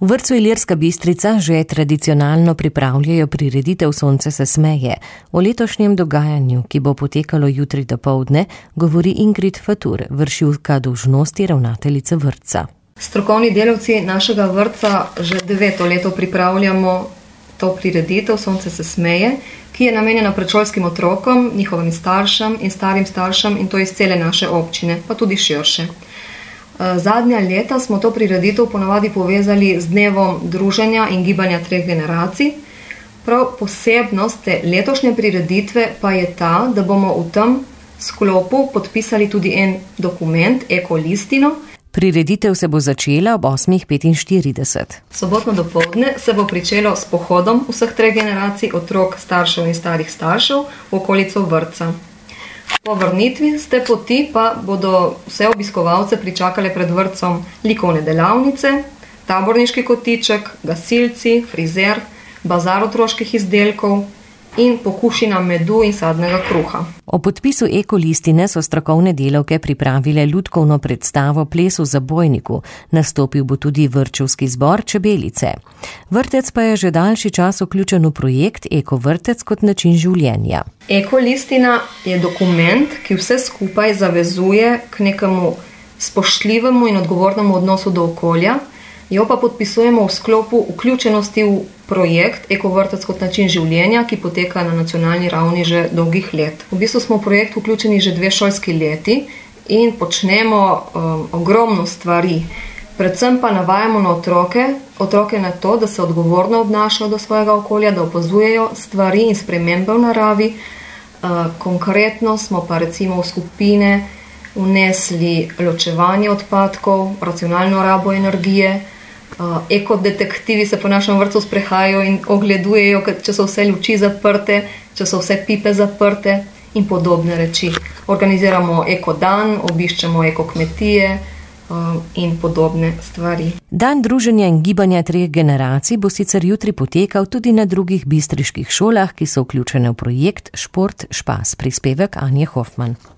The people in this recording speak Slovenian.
V vrtcu Ilirska Bistrica že tradicionalno pripravljajo prireditev Sonce se smeje. O letošnjem dogajanju, ki bo potekalo jutri dopoldne, govori Ingrid Fatur, vršilka dolžnosti ravnateljice vrtca. Strokovni delavci našega vrtca že 9 leto pripravljamo to prireditev Sonce se smeje, ki je namenjena predšolskim otrokom, njihovim staršem in starim staršem, in to iz cele naše občine, pa tudi širše. Zadnja leta smo to prireditev ponavadi povezali z dnevom druženja in gibanja 3 generacij. Prav posebnost te letošnje prireditve pa je ta, da bomo v tem sklopu podpisali tudi en dokument, ekolistino. Prireditev se bo začela ob 8:45. Sobotno dopoldne se bo pričelo s pohodom vseh 3 generacij otrok, staršev in starih staršev v okolico vrtca. Po vrnitvi z te poti pa bodo vse obiskovalce pričakale pred vrtcom likovne delavnice, taborniški kotiček, gasilci, frizer, bazar otroških izdelkov in pokušina medu in sadnega kruha. O podpisu ekolistine so strokovne delavke pripravile lutkovno predstavo Ples v zabojniku. Nastopil bo tudi vrtčevski zbor Čebelice. Vrtec pa je že daljši čas vključen v projekt Ekovrtec kot način življenja. Ekolistina je dokument, ki vse skupaj zavezuje k nekemu spoštljivemu in odgovornemu odnosu do okolja. Jo pa podpisujemo v sklopu vključenosti v projekt Ekovrtec kot način življenja, ki poteka na nacionalni ravni že dolgih let. V bistvu smo v projekt vključeni že 2 šolski leti in počnemo ogromno stvari. Predvsem pa navajamo na otroke na to, da se odgovorno obnašajo do svojega okolja, da opazujejo stvari in spremembe v naravi. Konkretno smo pa recimo v skupine vnesli ločevanje odpadkov, racionalno rabo energije. Ekodetektivi se po našem vrtcu sprehajajo in ogledujejo, če so vse luči zaprte, če so vse pipe zaprte in podobne reči. Organiziramo ekodan, obiščemo ekokmetije in podobne stvari. Dan druženja in gibanja 3 generacij bo sicer jutri potekal tudi na drugih bistriških šolah, ki so vključene v projekt Šport Špas, prispevek Anje Hofman.